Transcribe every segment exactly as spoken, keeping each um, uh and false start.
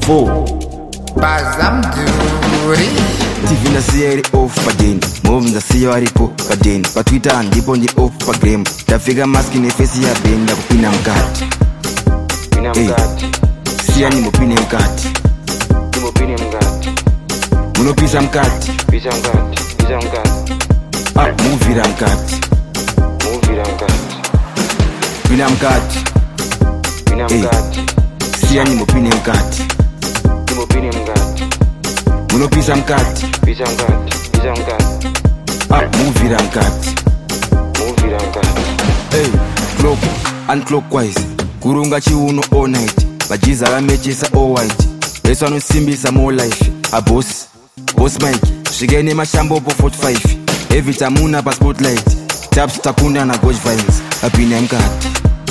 four Bazamduri T V nasiya iri off padeni, move nasiya waripo padeni, pa Twitter ndipo ndi off pa gram, tafika maski ne face ya beni ndakupina mkati. Pina mkati. Siya ni mupine mkati. Ni mupine mkati. Munopisa mkati. Pisa mkati. Pisa mkati. Ah, muvira mkati. Muvira mkati. Pina mkati. Pina mkati. Siya ni mupine mkati. Ni mupine mkati. Munopisa mkati. Pisa mkati. Pisa mkati. Ah, muvira mkati. Muvira mkati. Hey, clock and clockwise. Kurunga chiuno all night. Bajiza vamechesa all white. Yesu anosimbisa more life. A boss, boss Mike. Shigene mashambo po forty-five. Every time una pa spotlight. Taps takunda na gauge vines. Apina mkati.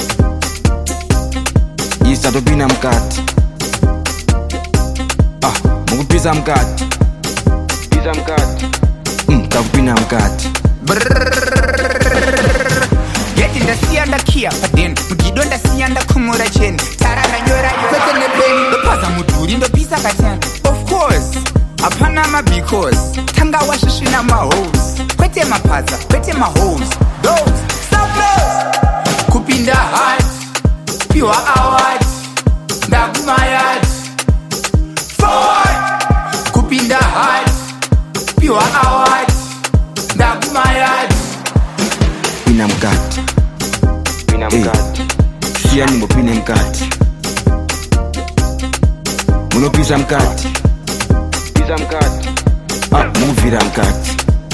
Isa topina mkati. Ah, mukupisa mkati. Pisa mkati. Mm, takupina mkati. Yeti ndasiya ndakia padeni, mugido ndasiya ndakumura cheni, tarara nyora kwete nepeni, ndopaza mudhuri ndopisa kateni. Of course, apana ma because, tanga washishina ma hoes, kwete mapaza, kwete ma hoes, those, sublos, kupinda heart, piwa award, ndagumayat, forward, kupinda heart, piwa award, ndagumayat. Pina mkati. Pina mkati. Siya ni mupine mkati. Munopisa mkati. Pisa mkati. Ah, muvira mkati.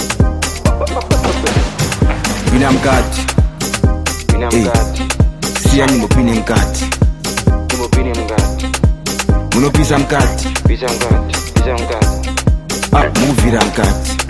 Pina mkati. Pina mkati. Siya ni mupine mkati. Ni mupine mkati. Munopisa mkati. Pisa mkati. Pisa mkati. Ah, muvira mkati.